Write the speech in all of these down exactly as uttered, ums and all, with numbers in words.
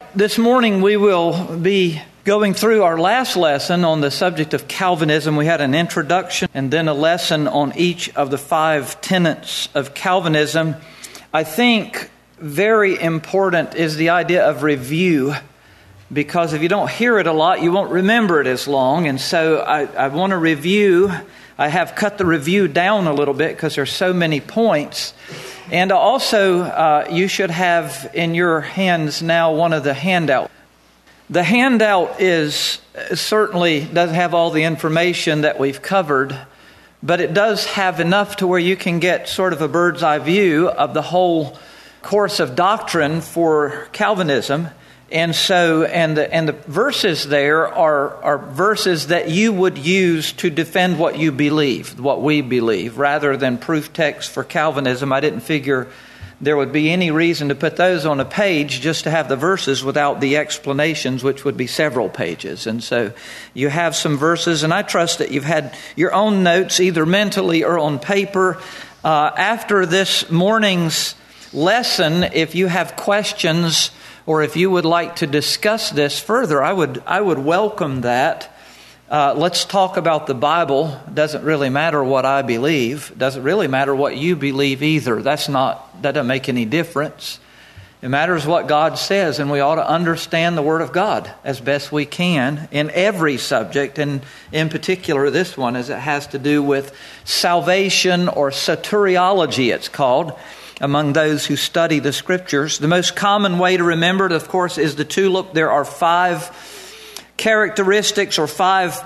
this morning we will be going through our last lesson on the subject of Calvinism. We had an introduction and then a lesson on each of the five tenets of Calvinism. I think very important is the idea of review, because if you don't hear it a lot, you won't remember it as long. And so I, I want to review. I have cut the review down a little bit because there's so many points. And also, uh, you should have in your hands now one of the handouts. The handout is certainly doesn't have all the information that we've covered, but it does have enough to where you can get sort of a bird's eye view of the whole course of doctrine for Calvinism. And so, and the, and the verses there are, are verses that you would use to defend what you believe, what we believe, rather than proof text for Calvinism. I didn't figure there would be any reason to put those on a page just to have the verses without the explanations, which would be several pages. And so you have some verses, and I trust that you've had your own notes either mentally or on paper. Uh, after this morning's lesson, if you have questions or if you would like to discuss this further, I would I would welcome that. Uh, let's talk about the Bible. It doesn't really matter what I believe. It doesn't really matter what you believe either. That's not that doesn't make any difference. It matters what God says, and we ought to understand the Word of God as best we can in every subject, and in particular this one, as it has to do with salvation, or soteriology it's called, among those who study the Scriptures. The most common way to remember it, of course, is the tulip. There are five characteristics or five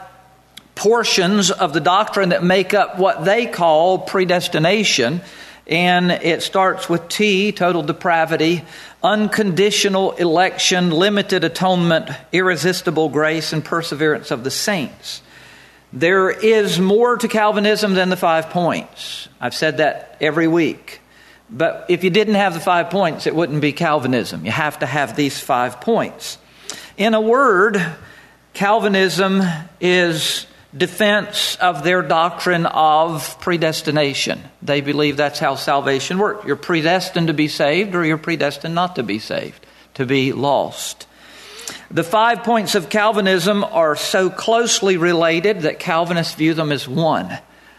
portions of the doctrine that make up what they call predestination. And it starts with T, total depravity, unconditional election, limited atonement, irresistible grace, and perseverance of the saints. There is more to Calvinism than the five points. I've said that every week. But if you didn't have the five points, it wouldn't be Calvinism. You have to have these five points. In a word, Calvinism is defense of their doctrine of predestination. They believe that's how salvation works. You're predestined to be saved, or you're predestined not to be saved, to be lost. The five points of Calvinism are so closely related that Calvinists view them as one.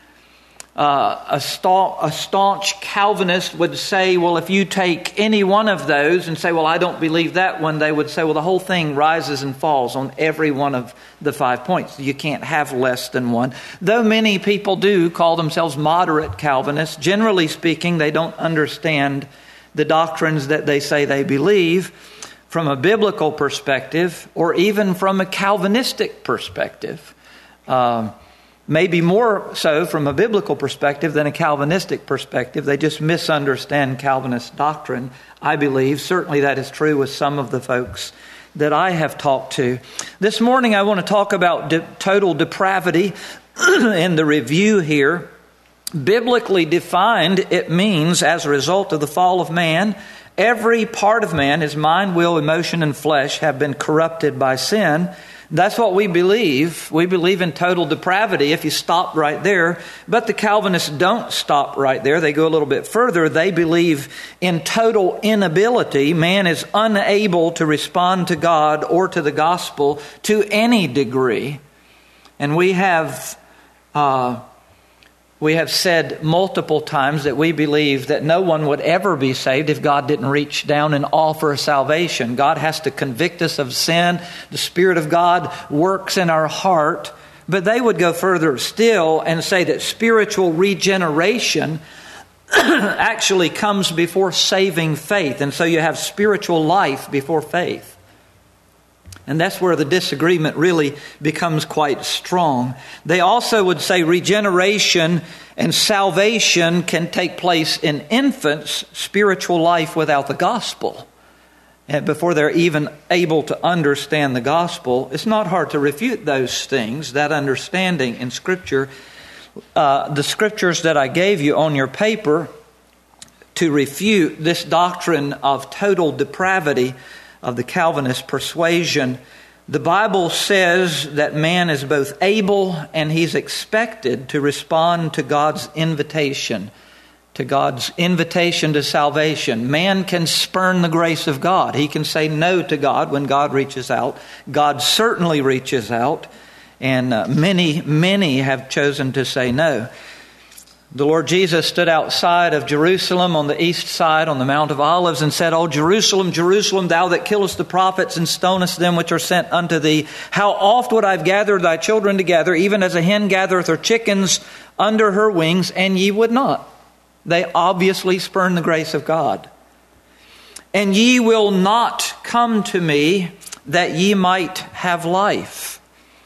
Uh, a, staunch, a staunch Calvinist would say, well, if you take any one of those and say, well, I don't believe that one, they would say, well, the whole thing rises and falls on every one of the five points. You can't have less than one. Though many people do call themselves moderate Calvinists, generally speaking, they don't understand the doctrines that they say they believe from a biblical perspective, or even from a Calvinistic perspective. Um, Maybe more so from a biblical perspective than a Calvinistic perspective. They just misunderstand Calvinist doctrine, I believe. Certainly that is true with some of the folks that I have talked to. This morning I want to talk about de- total depravity in the review here. Biblically defined, it means as a result of the fall of man, every part of man, his mind, will, emotion, and flesh, have been corrupted by sin. That's what we believe. We believe in total depravity if you stop right there. But the Calvinists don't stop right there. They go a little bit further. They believe in total inability. Man is unable to respond to God or to the gospel to any degree. And we have uh, we have said multiple times that we believe that no one would ever be saved if God didn't reach down and offer salvation. God has to convict us of sin. The Spirit of God works in our heart. But they would go further still and say that spiritual regeneration actually comes before saving faith. And so you have spiritual life before faith. And that's where the disagreement really becomes quite strong. They also would say regeneration and salvation can take place in infants' spiritual life without the gospel. And before they're even able to understand the gospel, it's not hard to refute those things, that understanding in Scripture. Uh, the scriptures that I gave you on your paper to refute this doctrine of total depravity of the Calvinist persuasion. The Bible says that man is both able and he's expected to respond to God's invitation to God's invitation to salvation. Man can spurn the grace of God. He can say no to God when God reaches out. God certainly reaches out. And uh, many, many have chosen to say no. The Lord Jesus stood outside of Jerusalem on the east side on the Mount of Olives and said, "O Jerusalem, Jerusalem, thou that killest the prophets and stonest them which are sent unto thee, how oft would I have gathered thy children together, even as a hen gathereth her chickens under her wings, and ye would not." They obviously spurn the grace of God. "And ye will not come to me that ye might have life."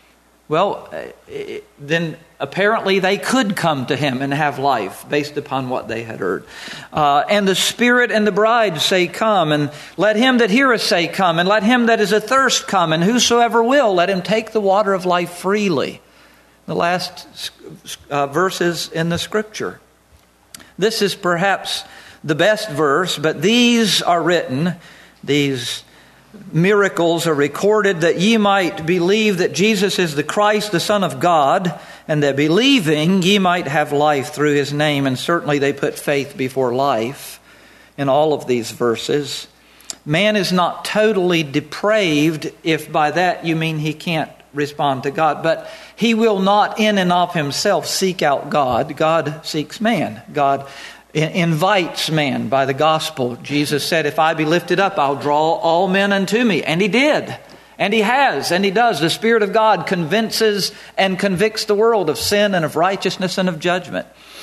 Well, then apparently they could come to him and have life based upon what they had heard. Uh, and the Spirit and the bride say, "Come." And let him that heareth say, "Come." And let him that is athirst come. And whosoever will, let him take the water of life freely. The last uh, verses in the Scripture. This is perhaps the best verse, but these are written, these miracles are recorded, that ye might believe that Jesus is the Christ, the Son of God, and that believing ye might have life through his name. And certainly they put faith before life in all of these verses. Man is not totally depraved, if by that you mean he can't respond to God, but he will not in and of himself seek out God. God seeks man. God invites man by the gospel. Jesus said, "If I be lifted up, I'll draw all men unto me." And he did. And he has. And he does. The Spirit of God convinces and convicts the world of sin and of righteousness and of judgment.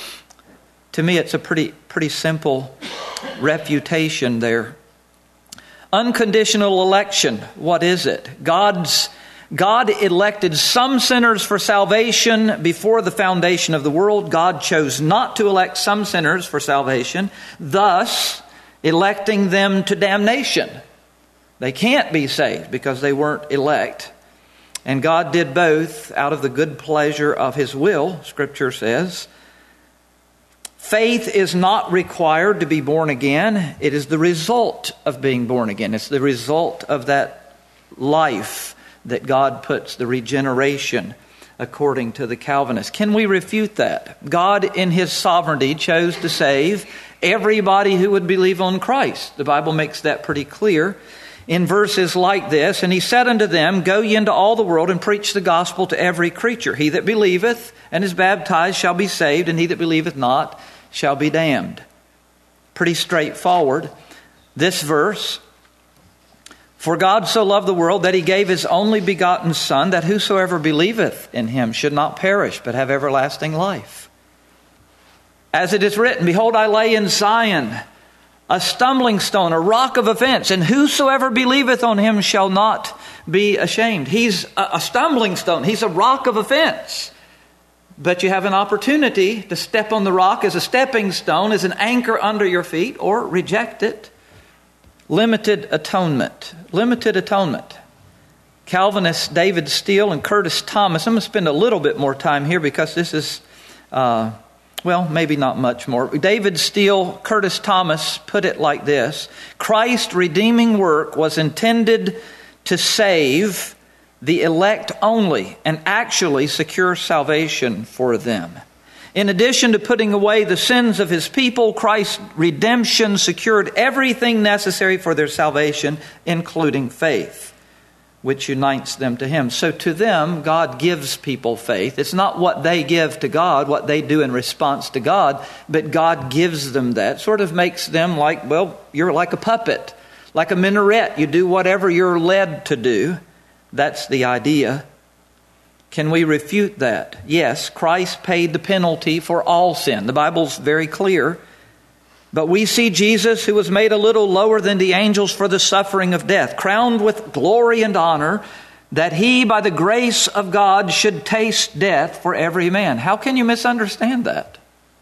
To me, it's a pretty, pretty simple refutation there. Unconditional election. What is it? God's God elected some sinners for salvation before the foundation of the world. God chose not to elect some sinners for salvation, thus electing them to damnation. They can't be saved because they weren't elect. And God did both out of the good pleasure of his will, Scripture says. Faith is not required to be born again. It is the result of being born again. It's the result of that life that God puts, the regeneration, according to the Calvinists. Can we refute that? God in his sovereignty chose to save everybody who would believe on Christ. The Bible makes that pretty clear in verses like this. "And he said unto them, Go ye into all the world and preach the gospel to every creature. He that believeth and is baptized shall be saved, and he that believeth not shall be damned." Pretty straightforward. This verse, "For God so loved the world that he gave his only begotten Son, that whosoever believeth in him should not perish, but have everlasting life. As it is written, Behold, I lay in Zion a stumbling stone, a rock of offense, and whosoever believeth on him shall not be ashamed." He's a stumbling stone. He's a rock of offense. But you have an opportunity to step on the rock as a stepping stone, as an anchor under your feet, or reject it. Limited atonement. Limited atonement. Calvinists David Steele and Curtis Thomas. I'm going to spend a little bit more time here because this is, uh, well, maybe not much more. David Steele, Curtis Thomas put it like this: Christ's redeeming work was intended to save the elect only and actually secure salvation for them. In addition to putting away the sins of his people, Christ's redemption secured everything necessary for their salvation, including faith, which unites them to him. So to them, God gives people faith. It's not what they give to God, what they do in response to God, but God gives them that. Sort of makes them like, well, you're like a puppet, like a minaret. You do whatever you're led to do. That's the idea. Can we refute that? Yes, Christ paid the penalty for all sin. The Bible's very clear. But we see Jesus, who was made a little lower than the angels for the suffering of death, crowned with glory and honor, that he, by the grace of God, should taste death for every man. How can you misunderstand that?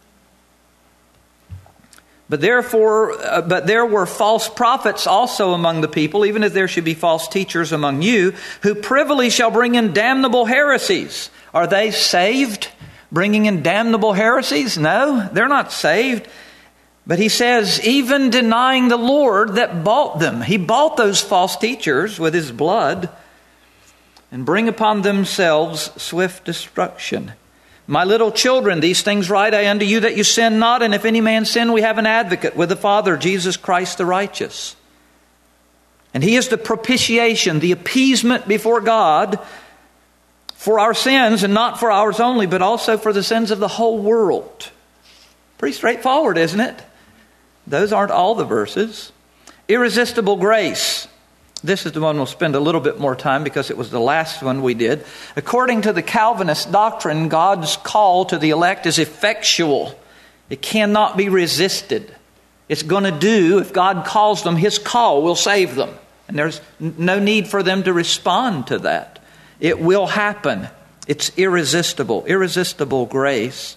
But therefore, uh, but there were false prophets also among the people, even as there should be false teachers among you, who privily shall bring in damnable heresies. Are they saved, bringing in damnable heresies? No, they're not saved. But he says, even denying the Lord that bought them. He bought those false teachers with his blood, and bring upon themselves swift destruction. My little children, these things write I unto you, that you sin not. And if any man sin, we have an advocate with the Father, Jesus Christ the righteous. And he is the propitiation, the appeasement before God for our sins, and not for ours only, but also for the sins of the whole world. Pretty straightforward, isn't it? Those aren't all the verses. Irresistible grace. This is the one we'll spend a little bit more time because it was the last one we did. According to the Calvinist doctrine, God's call to the elect is effectual. It cannot be resisted. It's going to do, if God calls them, His call will save them. And there's no need for them to respond to that. It will happen. It's irresistible. Irresistible grace.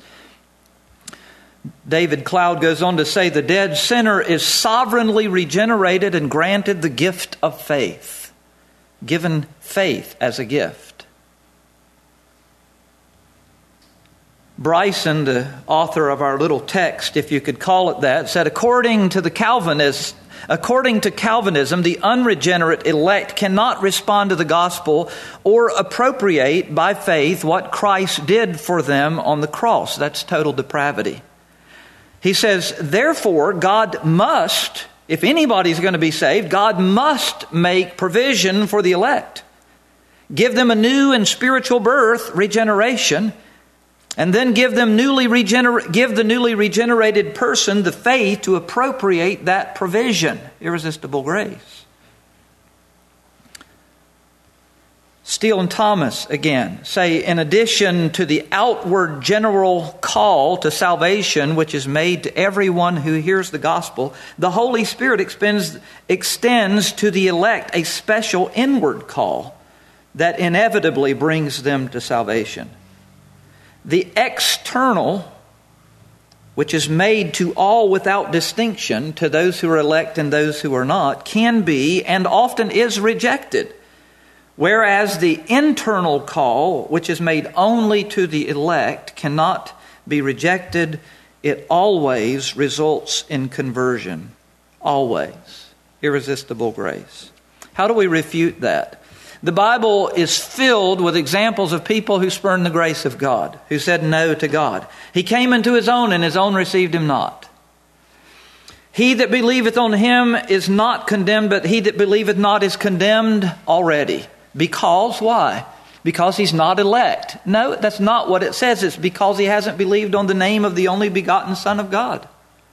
David Cloud goes on to say, the dead sinner is sovereignly regenerated and granted the gift of faith. Given faith as a gift. Bryson, the author of our little text, if you could call it that, said, according to the Calvinists, according to Calvinism, the unregenerate elect cannot respond to the gospel or appropriate by faith what Christ did for them on the cross. That's total depravity. He says, therefore, God must, if anybody's going to be saved, God must make provision for the elect. Give them a new and spiritual birth, regeneration, and then give them newly regener- give the newly regenerated person the faith to appropriate that provision. Irresistible grace. Steele and Thomas, again, say, in addition to the outward general call to salvation, which is made to everyone who hears the gospel, the Holy Spirit extends, extends to the elect a special inward call that inevitably brings them to salvation. The external, which is made to all without distinction, to those who are elect and those who are not, can be and often is rejected. Whereas the internal call, which is made only to the elect, cannot be rejected. It always results in conversion. Always. Irresistible grace. How do we refute that? The Bible is filled with examples of people who spurned the grace of God, who said no to God. He came into His own, and His own received Him not. He that believeth on Him is not condemned, but he that believeth not is condemned already. Because, why? Because he's not elect. No, that's not what it says. It's because he hasn't believed on the name of the only begotten Son of God.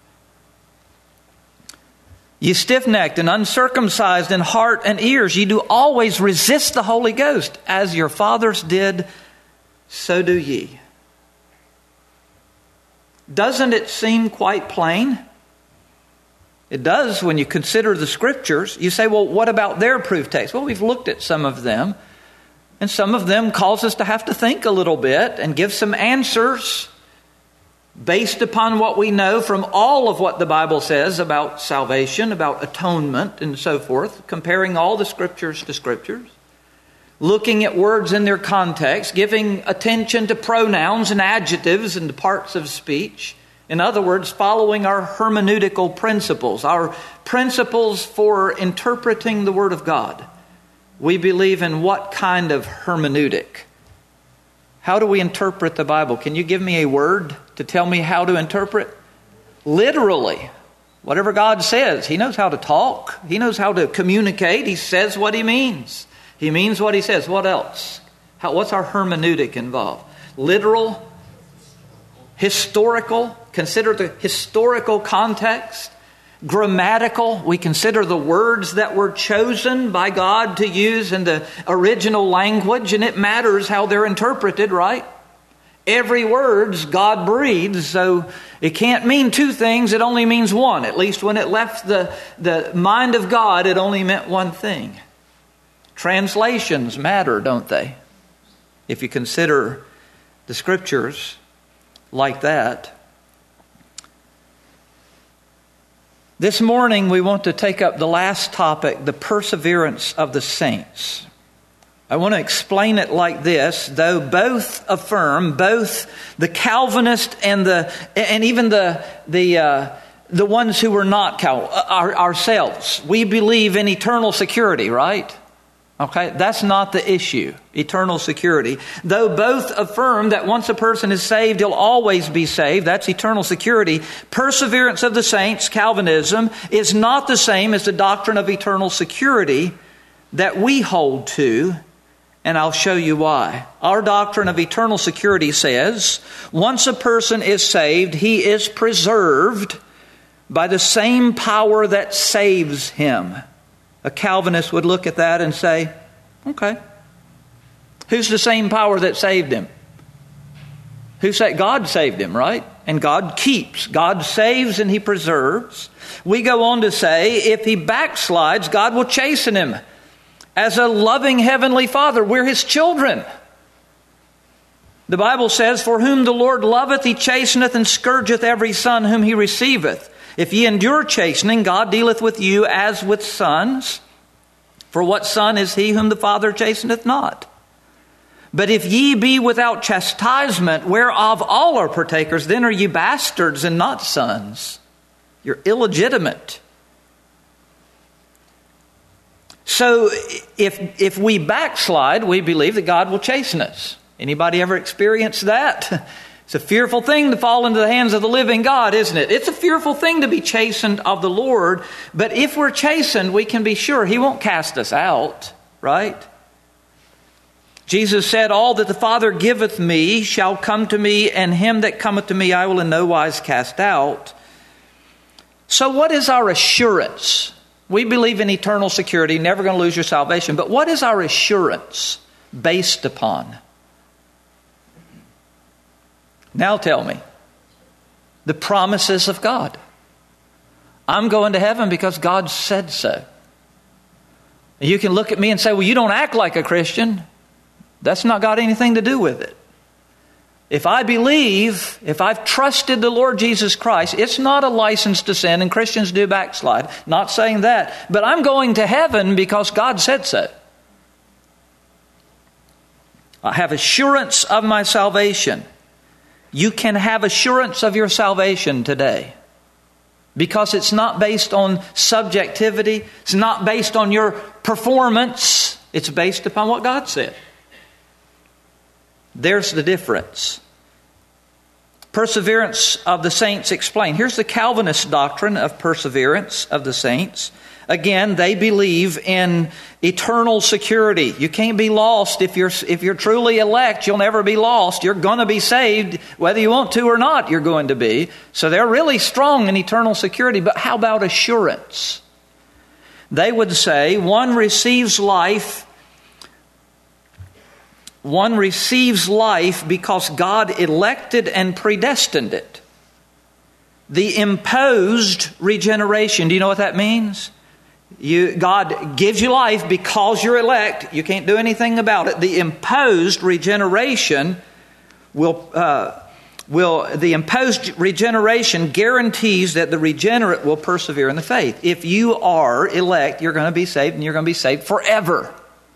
Ye stiff-necked and uncircumcised in heart and ears, ye do always resist the Holy Ghost. As your fathers did, so do ye. Doesn't it seem quite plain? It does when you consider the Scriptures. You say, well, what about their proof text? Well, we've looked at some of them. And some of them cause us to have to think a little bit and give some answers based upon what we know from all of what the Bible says about salvation, about atonement, and so forth. Comparing all the Scriptures to Scriptures. Looking at words in their context. Giving attention to pronouns and adjectives and parts of speech. In other words, following our hermeneutical principles, our principles for interpreting the Word of God. We believe in what kind of hermeneutic? How do we interpret the Bible? Can you give me a word to tell me how to interpret? Literally. Whatever God says. He knows how to talk. He knows how to communicate. He says what He means. He means what He says. What else? How, what's our hermeneutic involved? Literal, historical, consider the historical context. Grammatical, we consider the words that were chosen by God to use in the original language, and it matters how they're interpreted, right? Every word's God breathes, so it can't mean two things, it only means one. At least when it left the, the mind of God, it only meant one thing. Translations matter, don't they? If you consider the Scriptures like that. This morning we want to take up the last topic, the perseverance of the saints. I want to explain it like this, though both affirm, both the Calvinist and the and even the the uh, the ones who were not Cal our, ourselves. We believe in eternal security, right? Okay, that's not the issue, eternal security. Though both affirm that once a person is saved, he'll always be saved, that's eternal security. Perseverance of the saints, Calvinism, is not the same as the doctrine of eternal security that we hold to, and I'll show you why. Our doctrine of eternal security says, once a person is saved, he is preserved by the same power that saves him. A Calvinist would look at that and say, okay, who's the same power that saved him? Who said God saved him, right? And God keeps. God saves and He preserves. We go on to say, if he backslides, God will chasten him. As a loving heavenly Father, we're His children. The Bible says, for whom the Lord loveth, He chasteneth and scourgeth every son whom He receiveth. If ye endure chastening, God dealeth with you as with sons. For what son is he whom the Father chasteneth not? But if ye be without chastisement, whereof all are partakers, then are ye bastards and not sons. You're illegitimate. So if if we backslide, we believe that God will chasten us. Anybody ever experienced that? It's a fearful thing to fall into the hands of the living God, isn't it? It's a fearful thing to be chastened of the Lord. But if we're chastened, we can be sure He won't cast us out, right? Jesus said, all that the Father giveth me shall come to me, and him that cometh to me I will in no wise cast out. So what is our assurance? We believe in eternal security, never going to lose your salvation. But what is our assurance based upon? Now tell me. The promises of God. I'm going to heaven because God said so. And you can look at me and say, well, you don't act like a Christian. That's not got anything to do with it. If I believe, if I've trusted the Lord Jesus Christ, it's not a license to sin, and Christians do backslide. Not saying that. But I'm going to heaven because God said so. I have assurance of my salvation. You can have assurance of your salvation today because it's not based on subjectivity. It's not based on your performance. It's based upon what God said. There's the difference. Perseverance of the saints explained. Here's the Calvinist doctrine of perseverance of the saints. Again, they believe in eternal security. You can't be lost if you're if you're truly elect. You'll never be lost. You're going to be saved whether you want to or not. You're going to be. So they're really strong in eternal security. But how about assurance? They would say one receives life. One receives life because God elected and predestined it. The imposed regeneration. Do you know what that means? You, God gives you life because you're elect. You can't do anything about it. The imposed regeneration will, uh, will the imposed regeneration guarantees that the regenerate will persevere in the faith. If you are elect, you're going to be saved, and you're going to be saved forever.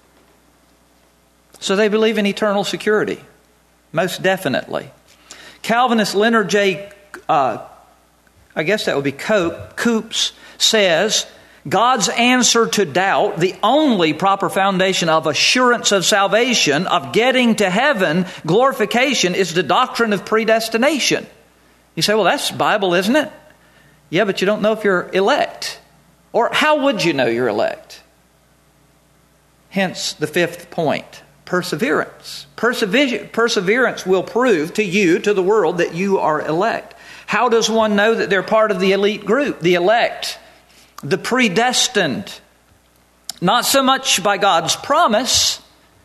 So they believe in eternal security, most definitely. Calvinist Leonard J. Uh, I guess that would be Cope, Coops says, God's answer to doubt, the only proper foundation of assurance of salvation, of getting to heaven, glorification, is the doctrine of predestination. You say, well, that's Bible, isn't it? Yeah, but you don't know if you're elect. Or how would you know you're elect? Hence the fifth point, perseverance. Persever- perseverance will prove to you, to the world, that you are elect. How does one know that they're part of the elite group, the elect, the predestined? Not so much by God's promise,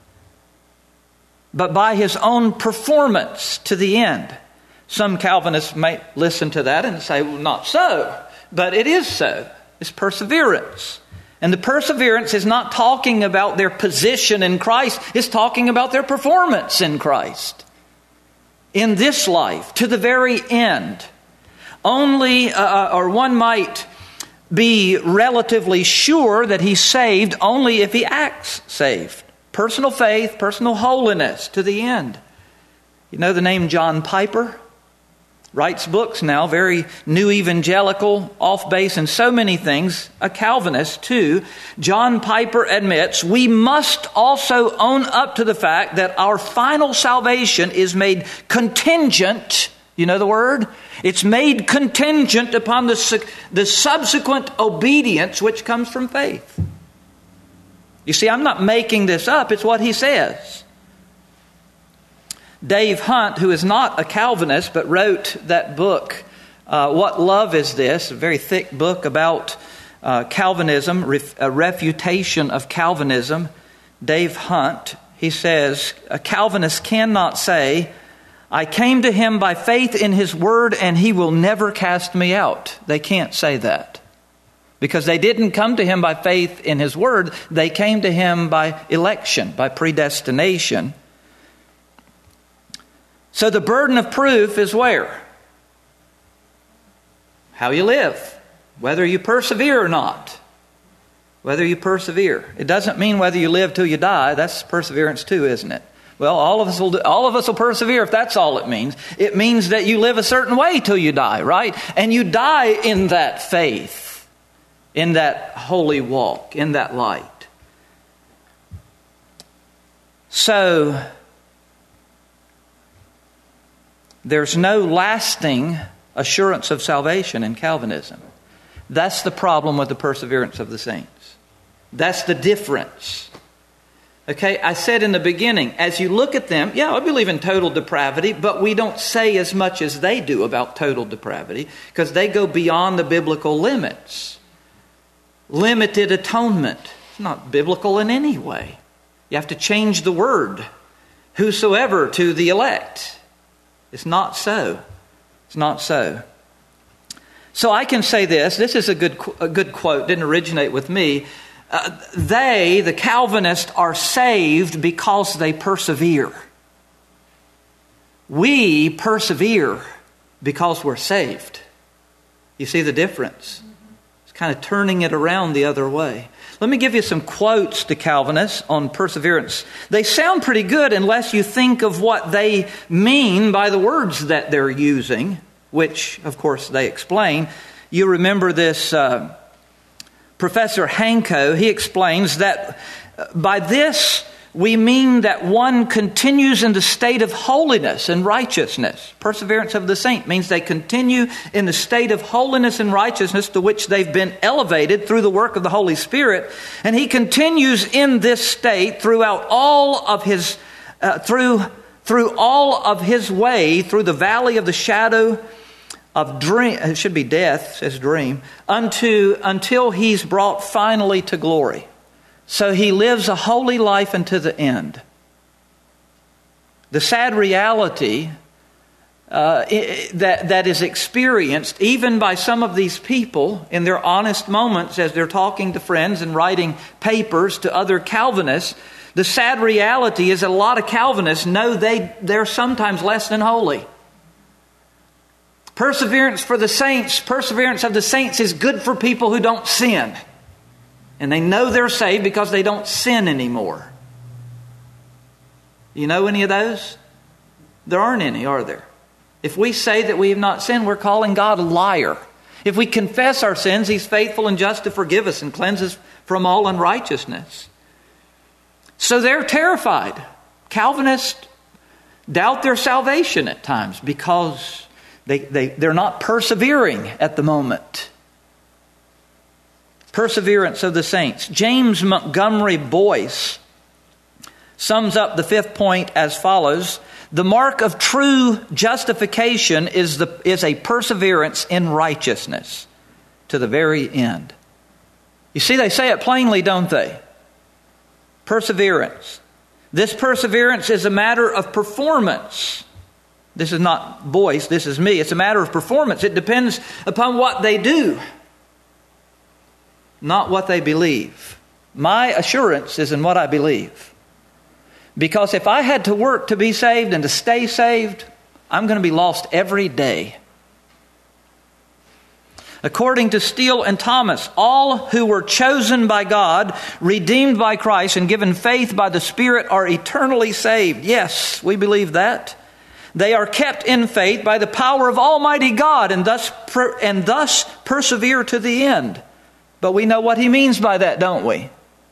but by His own performance to the end. Some Calvinists might listen to that and say, well, not so. But it is so. It's perseverance. And the perseverance is not talking about their position in Christ. It's talking about their performance in Christ. In this life, to the very end. Only, uh, or one might be relatively sure that he's saved only if he acts saved. Personal faith, personal holiness to the end. You know the name John Piper? writes books now, very new evangelical, off base in so many things, a Calvinist too. John Piper admits we must also own up to the fact that our final salvation is made contingent. You know the word? It's made contingent upon the, the subsequent obedience which comes from faith. You see, I'm not making this up. It's what he says. Dave Hunt, who is not a Calvinist, but wrote that book, uh, What Love Is This? A very thick book about uh, Calvinism, ref- a refutation of Calvinism. Dave Hunt, he says, a Calvinist cannot say, I came to him by faith in his word and he will never cast me out. They can't say that. Because they didn't come to him by faith in his word. They came to him by election, by predestination. So the burden of proof is where? How you live. Whether you persevere or not. Whether you persevere. It doesn't mean whether you live till you die. That's perseverance too, isn't it? Well, all of us will do, all of us will persevere if that's all it means. It means that you live a certain way till you die, right? And you die in that faith, in that holy walk, in that light. So there's no lasting assurance of salvation in Calvinism. That's the problem with the perseverance of the saints. That's the difference. Okay, I said in the beginning, as you look at them, yeah, I believe in total depravity, but we don't say as much as they do about total depravity because they go beyond the biblical limits. Limited atonement. It's not biblical in any way. You have to change the word, whosoever, to the elect. It's not so. It's not so. So I can say this. This is a good a good quote. Didn't originate with me. Uh, they, the Calvinists, are saved because they persevere. We persevere because we're saved. You see the difference? It's kind of turning it around the other way. Let me give you some quotes to Calvinists on perseverance. They sound pretty good unless you think of what they mean by the words that they're using, which, of course, they explain. You remember this uh, Professor Hanko. He explains that by this we mean that one continues in the state of holiness and righteousness. Perseverance of the saint means they continue in the state of holiness and righteousness to which they've been elevated through the work of the Holy Spirit. And he continues in this state throughout all of his, uh, through, through all of his way, through the valley of the shadow of dream, it should be death, says dream, unto, until he's brought finally to glory. So he lives a holy life unto the end. The sad reality uh, that, that is experienced even by some of these people in their honest moments as they're talking to friends and writing papers to other Calvinists, the sad reality is that a lot of Calvinists know they, they're sometimes less than holy. Perseverance for the saints, perseverance of the saints is good for people who don't sin. And they know they're saved because they don't sin anymore. You know any of those? There aren't any, are there? If we say that we have not sinned, we're calling God a liar. If we confess our sins, He's faithful and just to forgive us and cleanse us from all unrighteousness. So they're terrified. Calvinists doubt their salvation at times because they, they, they're not persevering at the moment. Perseverance of the saints. James Montgomery Boyce sums up the fifth point as follows. The mark of true justification is, the, is a perseverance in righteousness to the very end. You see, they say it plainly, don't they? Perseverance. This perseverance is a matter of performance. This is not Boyce, this is me. It's a matter of performance. It depends upon what they do, not what they believe. My assurance is in what I believe. Because if I had to work to be saved and to stay saved, I'm going to be lost every day. According to Steele and Thomas, all who were chosen by God, redeemed by Christ, and given faith by the Spirit are eternally saved. Yes, we believe that. They are kept in faith by the power of Almighty God and thus per, and thus persevere to the end. But we know what he means by that, don't we?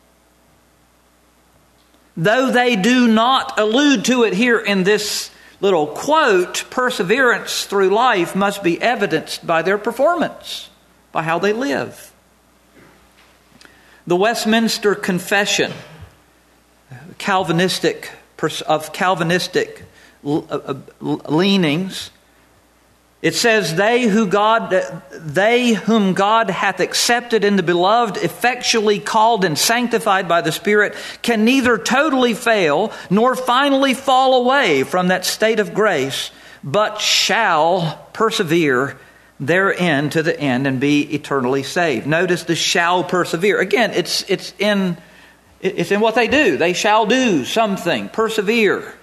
Though they do not allude to it here in this little quote, perseverance through life must be evidenced by their performance, by how they live. The Westminster Confession, Calvinistic of Calvinistic leanings, it says, "They who God, they whom God hath accepted in the beloved, effectually called and sanctified by the Spirit, can neither totally fail nor finally fall away from that state of grace, but shall persevere therein to the end and be eternally saved." Notice the "shall persevere." Again, it's it's in it's in what they do. They shall do something, persevere.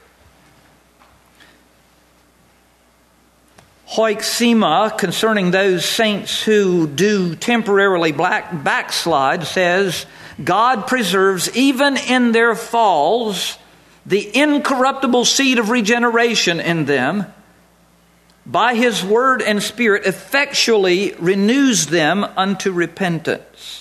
Hoeksema, concerning those saints who do temporarily black backslide, says, "God preserves even in their falls the incorruptible seed of regeneration in them. By His word and Spirit effectually renews them unto repentance."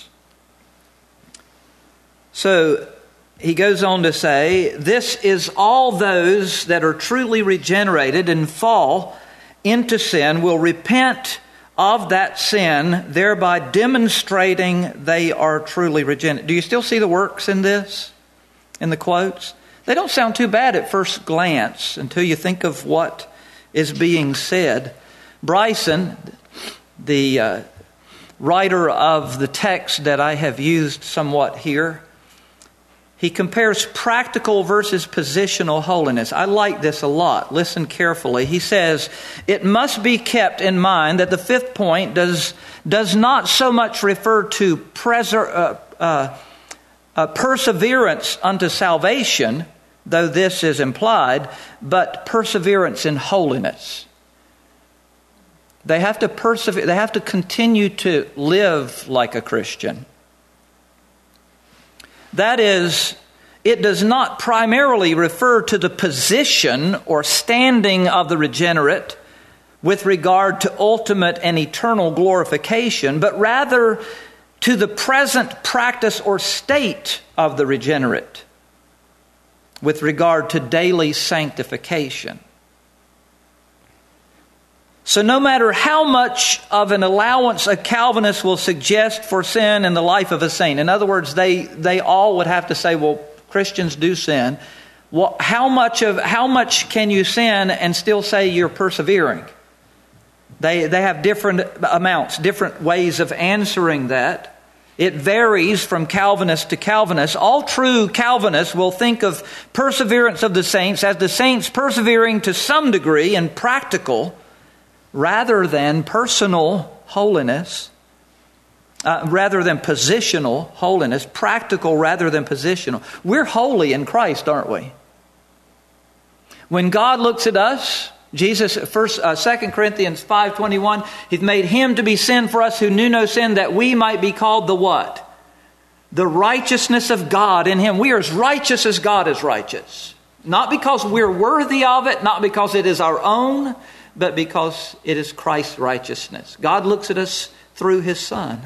So he goes on to say, this is all those that are truly regenerated and fall into sin will repent of that sin, thereby demonstrating they are truly regenerate. Do you still see the works in this, in the quotes? They don't sound too bad at first glance until you think of what is being said. Bryson, the uh, writer of the text that I have used somewhat here, he compares practical versus positional holiness. I like this a lot. Listen carefully. He says, it must be kept in mind that the fifth point does, does not so much refer to preser, uh, uh, uh, perseverance unto salvation, though this is implied, but perseverance in holiness. They have to persevere. They have to continue to live like a Christian. That is, it does not primarily refer to the position or standing of the regenerate with regard to ultimate and eternal glorification, but rather to the present practice or state of the regenerate with regard to daily sanctification. So no matter how much of an allowance a Calvinist will suggest for sin in the life of a saint, in other words, they, they all would have to say, well, Christians do sin. Well, how much of how much can you sin and still say you're persevering? They they have different amounts, different ways of answering that. It varies from Calvinist to Calvinist. All true Calvinists will think of perseverance of the saints as the saints persevering to some degree in practical rather than personal holiness, uh, rather than positional holiness, practical rather than positional. We're holy in Christ, aren't we? When God looks at us, Jesus, first, uh, Second Corinthians five twenty-one, He's made Him to be sin for us who knew no sin, that we might be called the what? The righteousness of God in Him. We are as righteous as God is righteous. Not because we're worthy of it, not because it is our own, but because it is Christ's righteousness. God looks at us through His Son.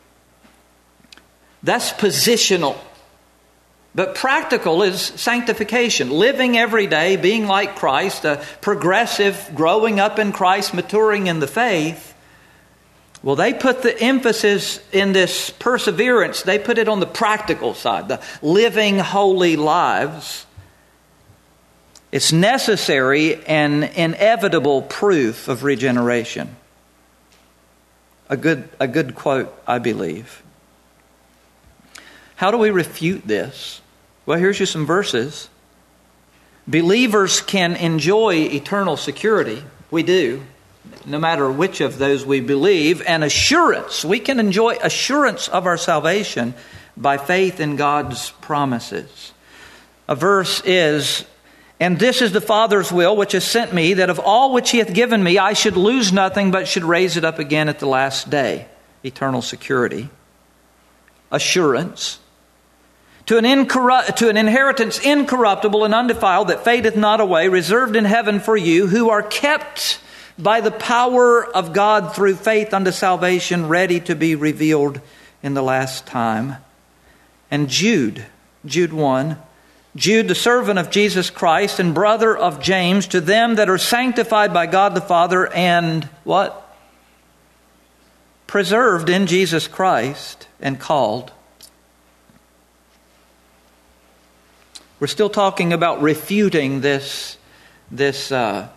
That's positional. But practical is sanctification. Living every day, being like Christ, a progressive, growing up in Christ, maturing in the faith. Well, they put the emphasis in this perseverance, they put it on the practical side, the living holy lives. It's necessary and inevitable proof of regeneration. A good, a good quote, I believe. How do we refute this? Well, here's just some verses. Believers can enjoy eternal security. We do, no matter which of those we believe. And assurance. We can enjoy assurance of our salvation by faith in God's promises. A verse is, "And this is the Father's will which has sent me, that of all which He hath given me, I should lose nothing, but should raise it up again at the last day." Eternal security. Assurance. To an, incorrupt, to an inheritance incorruptible and undefiled that fadeth not away, reserved in heaven for you, who are kept by the power of God through faith unto salvation, ready to be revealed in the last time. And Jude, Jude one, Jude, the servant of Jesus Christ and brother of James, to them that are sanctified by God the Father and what? Preserved in Jesus Christ and called. We're still talking about refuting this, this uh,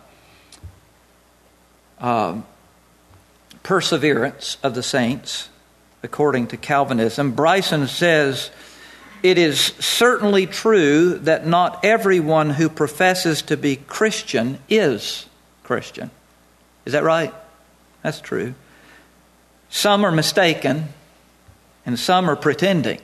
uh, perseverance of the saints, according to Calvinism. Bryson says, it is certainly true that not everyone who professes to be Christian is Christian. Is that right? That's true. Some are mistaken, and some are pretending.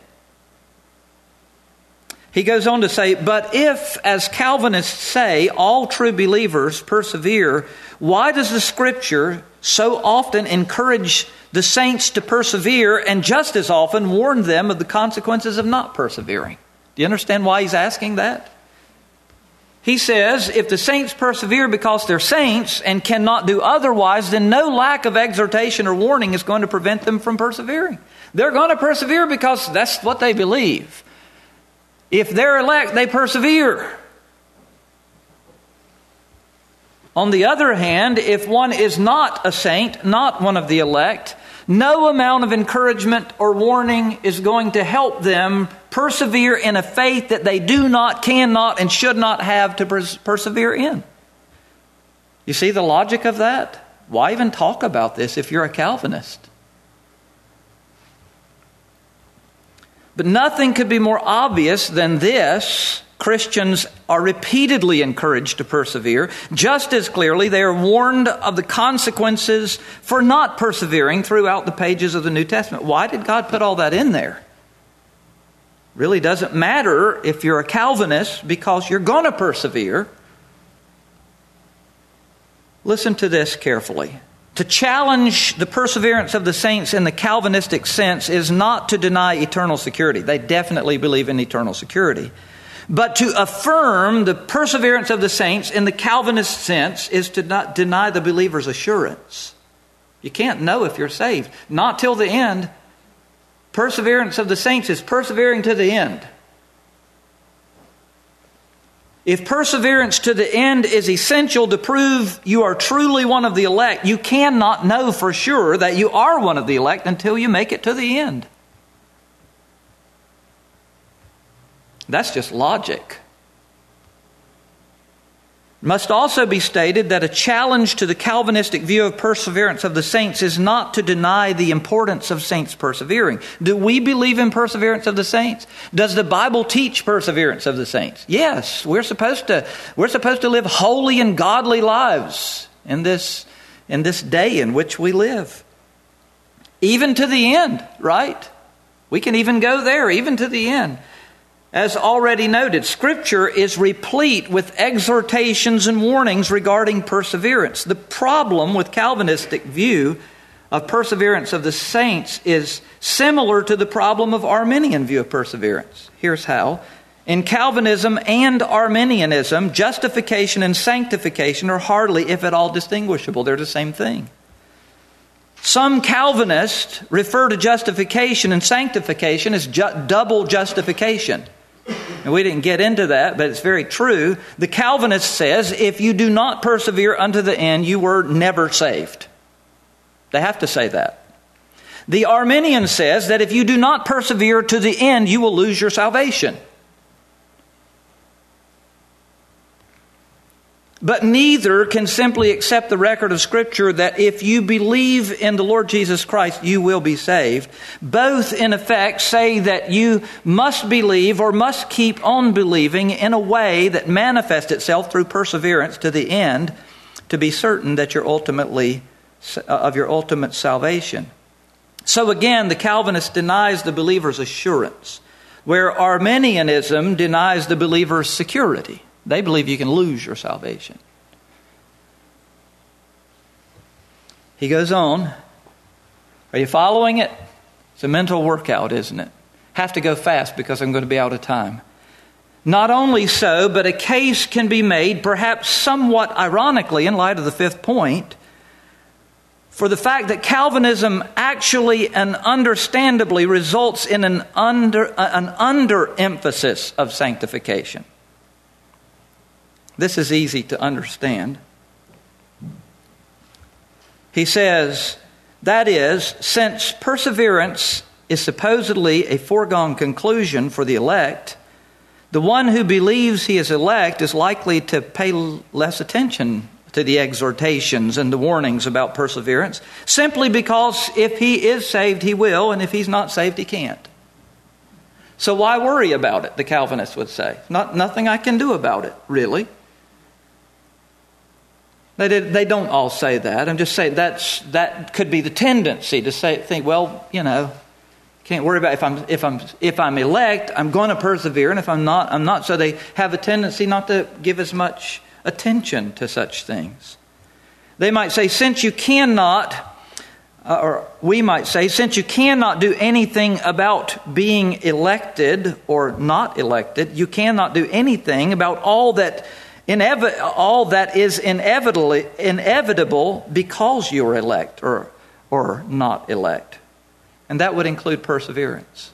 He goes on to say, but if, as Calvinists say, all true believers persevere, why does the Scripture so often encourage the saints to persevere and just as often warn them of the consequences of not persevering? Do you understand why he's asking that? He says, if the saints persevere because they're saints and cannot do otherwise, then no lack of exhortation or warning is going to prevent them from persevering. They're going to persevere because that's what they believe. If they're elect, they persevere. On the other hand, if one is not a saint, not one of the elect, no amount of encouragement or warning is going to help them persevere in a faith that they do not, cannot, and should not have to pers- persevere in. You see the logic of that? Why even talk about this if you're a Calvinist? But nothing could be more obvious than this. Christians are repeatedly encouraged to persevere. Just as clearly, they are warned of the consequences for not persevering throughout the pages of the New Testament. Why did God put all that in there? Really doesn't matter if you're a Calvinist, because you're going to persevere. Listen to this carefully. To challenge the perseverance of the saints in the Calvinistic sense is not to deny eternal security. They definitely believe in eternal security. But to affirm the perseverance of the saints in the Calvinist sense is to not deny the believer's assurance. You can't know if you're saved. Not till the end. Perseverance of the saints is persevering to the end. If perseverance to the end is essential to prove you are truly one of the elect, you cannot know for sure that you are one of the elect until you make it to the end. That's just logic. It must also be stated that a challenge to the Calvinistic view of perseverance of the saints is not to deny the importance of saints persevering. Do we believe in perseverance of the saints? Does the Bible teach perseverance of the saints? Yes, we're supposed to we're supposed to live holy and godly lives in this in this day in which we live. Even to the end, right? We can even go there, even to the end. As already noted, Scripture is replete with exhortations and warnings regarding perseverance. The problem with Calvinistic view of perseverance of the saints is similar to the problem of Arminian view of perseverance. Here's how. In Calvinism and Arminianism, justification and sanctification are hardly, if at all, distinguishable. They're the same thing. Some Calvinists refer to justification and sanctification as ju- double justification. And we didn't get into that, but it's very true. The Calvinist says, if you do not persevere unto the end, you were never saved. They have to say that. The Arminian says that if you do not persevere to the end, you will lose your salvation. But neither can simply accept the record of Scripture that if you believe in the Lord Jesus Christ, you will be saved. Both, in effect, say that you must believe or must keep on believing in a way that manifests itself through perseverance to the end to be certain that you're ultimately of your ultimate salvation. So again, the Calvinist denies the believer's assurance, where Arminianism denies the believer's security. They believe you can lose your salvation. He goes on. Are you following it? It's a mental workout, isn't it? Have to go fast because I'm going to be out of time. Not only so, but a case can be made, perhaps somewhat ironically in light of the fifth point, for the fact that Calvinism actually and understandably results in an under an underemphasis of sanctification. This is easy to understand. He says, that is, since perseverance is supposedly a foregone conclusion for the elect, the one who believes he is elect is likely to pay less attention to the exhortations and the warnings about perseverance, simply because if he is saved, he will, and if he's not saved, he can't. So why worry about it, the Calvinists would say. Not, nothing I can do about it, really. They, did, they don't all say that. I'm just saying that's that could be the tendency to say, think, well, you know, can't worry about it. if I'm if I'm if I'm elect, I'm going to persevere, and if I'm not, I'm not. So they have a tendency not to give as much attention to such things. They might say, since you cannot, uh, or we might say, since you cannot do anything about being elected or not elected, you cannot do anything about all that inevi- all that is inevitably inevitable because you're elect or or not elect, and that would include perseverance.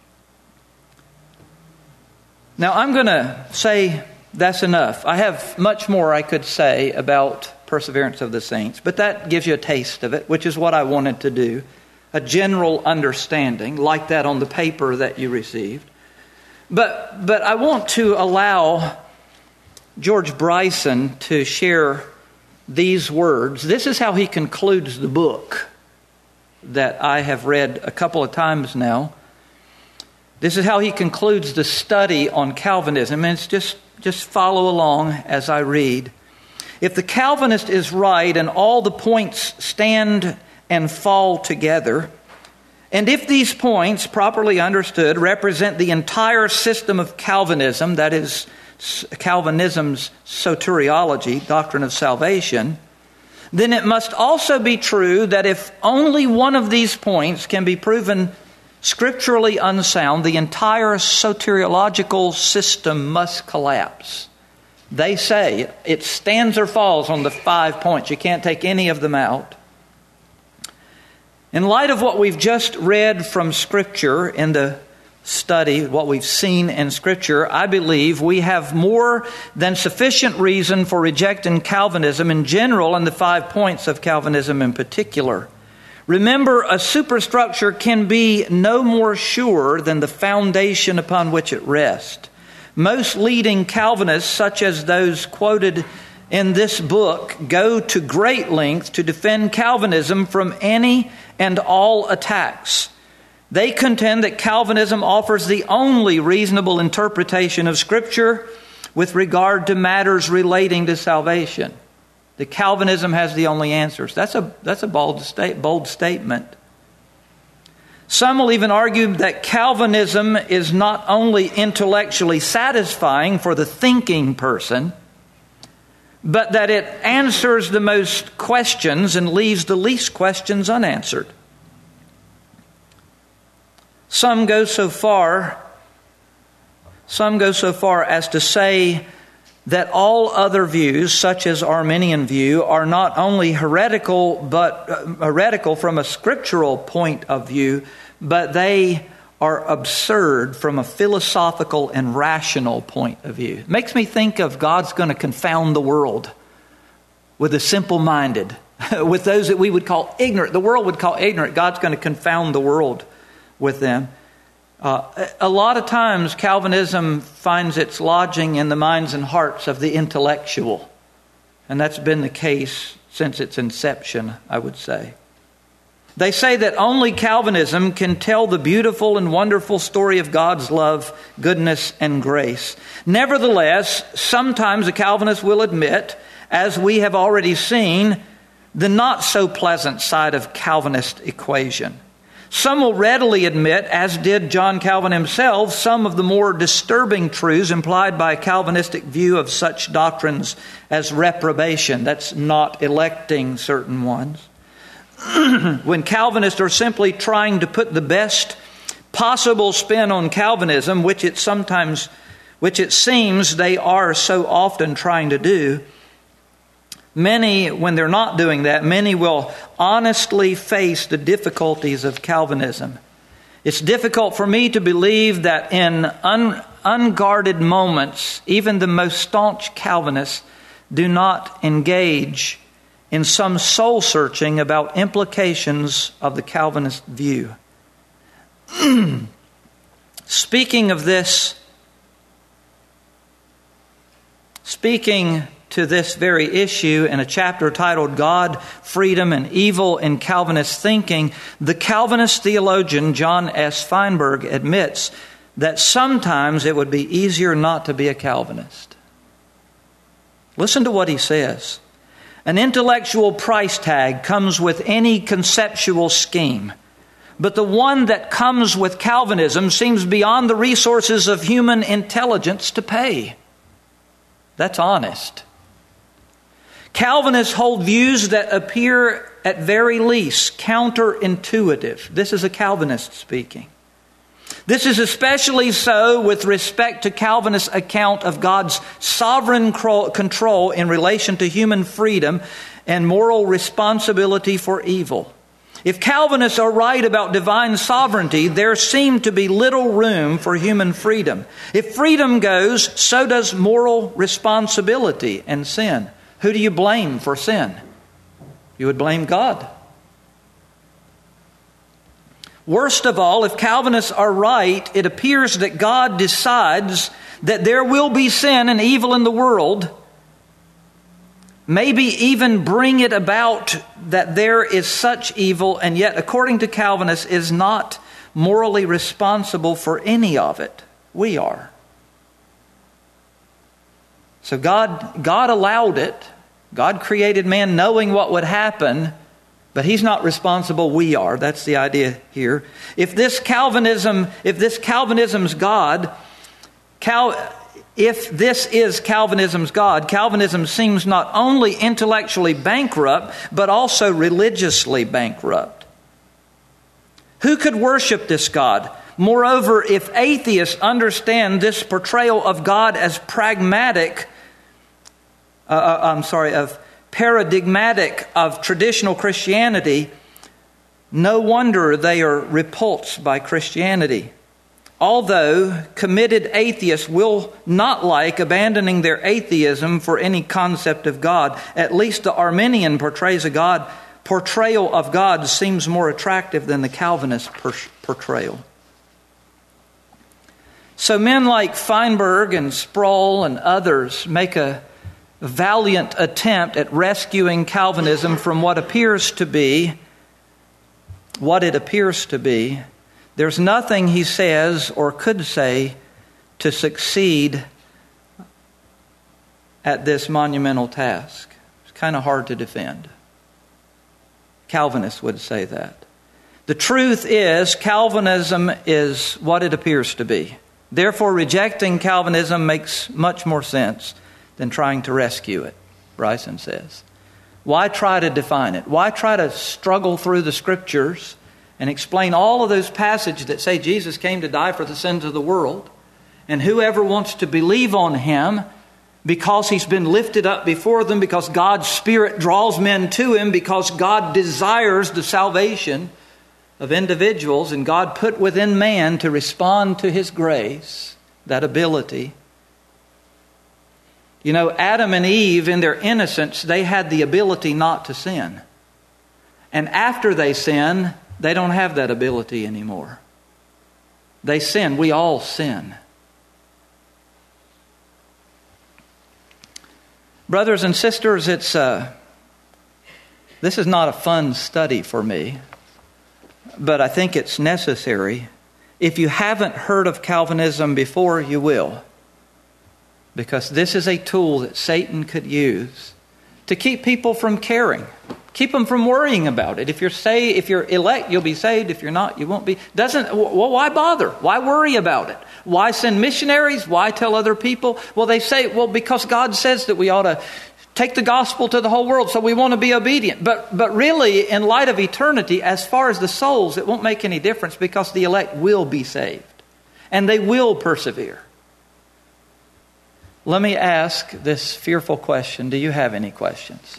Now, I'm going to say that's enough. I have much more I could say about perseverance of the saints, but that gives you a taste of it, which is what I wanted to do. A general understanding, like that on the paper that you received. But but I want to allow George Bryson to share these words. This is how he concludes the book that I have read a couple of times now. This is how he concludes the study on Calvinism, and it's just Just follow along as I read. If the Calvinist is right and all the points stand and fall together, and if these points, properly understood, represent the entire system of Calvinism, that is, Calvinism's soteriology, doctrine of salvation, then it must also be true that if only one of these points can be proven scripturally unsound, the entire soteriological system must collapse. They say it stands or falls on the five points. You can't take any of them out. In light of what we've just read from Scripture in the study, what we've seen in Scripture, I believe we have more than sufficient reason for rejecting Calvinism in general and the five points of Calvinism in particular. Remember, a superstructure can be no more sure than the foundation upon which it rests. Most leading Calvinists, such as those quoted in this book, go to great lengths to defend Calvinism from any and all attacks. They contend that Calvinism offers the only reasonable interpretation of Scripture with regard to matters relating to salvation. The Calvinism has the only answers. That's a that's a bold state, bold statement. Some will even argue that Calvinism is not only intellectually satisfying for the thinking person, but that it answers the most questions and leaves the least questions unanswered. Some go so far, some go so far as to say that all other views, such as Arminian view, are not only heretical, but uh, heretical from a scriptural point of view, but they are absurd from a philosophical and rational point of view. It makes me think of God's going to confound the world with the simple-minded, with those that we would call ignorant. The world would call ignorant. God's going to confound the world with them. Uh, a lot of times Calvinism finds its lodging in the minds and hearts of the intellectual. And that's been the case since its inception, I would say. They say that only Calvinism can tell the beautiful and wonderful story of God's love, goodness, and grace. Nevertheless, sometimes a Calvinist will admit, as we have already seen, the not so pleasant side of Calvinist equation. Some will readily admit, as did John Calvin himself, some of the more disturbing truths implied by a Calvinistic view of such doctrines as reprobation. That's not electing certain ones. When Calvinists are simply trying to put the best possible spin on Calvinism, which it sometimes, which it seems they are so often trying to do, many, when they're not doing that, many will honestly face the difficulties of Calvinism. It's difficult for me to believe that in un, unguarded moments, even the most staunch Calvinists do not engage in some soul searching about implications of the Calvinist view. Speaking of this, speaking to this very issue in a chapter titled God, Freedom, and Evil in Calvinist Thinking, the Calvinist theologian John S. Feinberg admits that sometimes it would be easier not to be a Calvinist. Listen to what he says. An intellectual price tag comes with any conceptual scheme, but the one that comes with Calvinism seems beyond the resources of human intelligence to pay. That's honest. Calvinists hold views that appear at very least counterintuitive. This is a Calvinist speaking. This is especially so with respect to Calvinists' account of God's sovereign control in relation to human freedom and moral responsibility for evil. If Calvinists are right about divine sovereignty, there seems to be little room for human freedom. If freedom goes, so does moral responsibility and sin. Who do you blame for sin? You would blame God. Worst of all, if Calvinists are right, it appears that God decides that there will be sin and evil in the world, maybe even bring it about that there is such evil, and yet, according to Calvinists, is not morally responsible for any of it. We are. So God, God allowed it. God created man knowing what would happen, but He's not responsible. We are. That's the idea here. If this Calvinism, if this Calvinism's God, Cal, if this is Calvinism's God, Calvinism seems not only intellectually bankrupt, but also religiously bankrupt. Who could worship this God? Moreover, if atheists understand this portrayal of God as pragmatic, uh, I'm sorry, of paradigmatic of traditional Christianity, no wonder they are repulsed by Christianity. Although committed atheists will not like abandoning their atheism for any concept of God, at least the Arminian portrays a God portrayal of God seems more attractive than the Calvinist portrayal. So men like Feinberg and Sproul and others make a valiant attempt at rescuing Calvinism from what appears to be what it appears to be. There's nothing he says or could say to succeed at this monumental task. It's kind of hard to defend. Calvinists would say that. The truth is, Calvinism is what it appears to be. Therefore, rejecting Calvinism makes much more sense than trying to rescue it, Bryson says. Why try to define it? Why try to struggle through the Scriptures and explain all of those passages that say Jesus came to die for the sins of the world, and whoever wants to believe on Him because He's been lifted up before them, because God's Spirit draws men to Him, because God desires the salvation of individuals, and God put within man to respond to His grace, that ability. You know, Adam and Eve, in their innocence, they had the ability not to sin. And after they sin, they don't have that ability anymore. They sin. We all sin. Brothers and sisters, it's uh, this is not a fun study for me, but I think it's necessary. If you haven't heard of Calvinism before, you will. Because this is a tool that Satan could use to keep people from caring. Keep them from worrying about it. If you're say, if you're elect, you'll be saved. If you're not, you won't be. Doesn't well, why bother? Why worry about it? Why send missionaries? Why tell other people? Well, they say, well, because God says that we ought to take the gospel to the whole world, so we want to be obedient. But but really, in light of eternity, as far as the souls, it won't make any difference because the elect will be saved. And they will persevere. Let me ask this fearful question. Do you have any questions?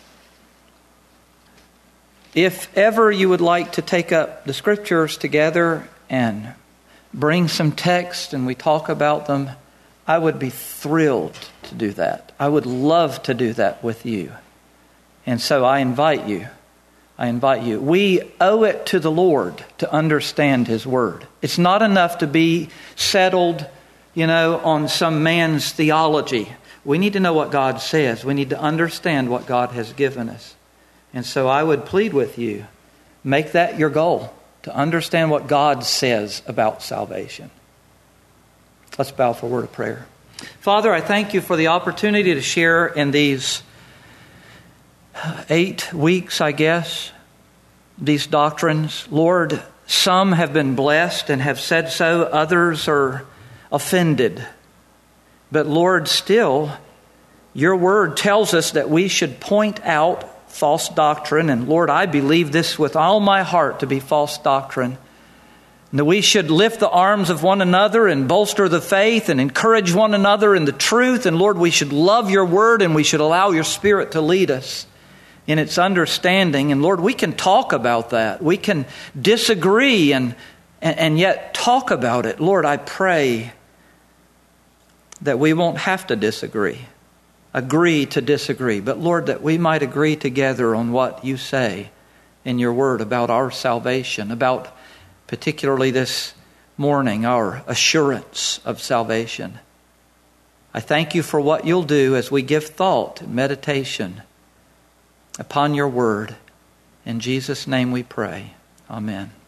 If ever you would like to take up the Scriptures together and bring some text and we talk about them, I would be thrilled to do that. I would love to do that with you. And so I invite you. I invite you. We owe it to the Lord to understand His Word. It's not enough to be settled, you know, on some man's theology. We need to know what God says. We need to understand what God has given us. And so I would plead with you, make that your goal, to understand what God says about salvation. Let's bow for a word of prayer. Father, I thank you for the opportunity to share in these eight weeks, I guess, these doctrines. Lord, some have been blessed and have said so. Others are offended. But Lord, still, your word tells us that we should point out false doctrine. And Lord, I believe this with all my heart to be false doctrine. And that we should lift the arms of one another and bolster the faith and encourage one another in the truth. And Lord, we should love your word and we should allow your Spirit to lead us in its understanding. And Lord, we can talk about that. We can disagree and, and, and yet talk about it. Lord, I pray that we won't have to disagree. Agree to disagree. But Lord, that we might agree together on what you say in your word about our salvation, about particularly this morning, our assurance of salvation. I thank you for what you'll do as we give thought and meditation upon your word. In Jesus' name we pray. Amen.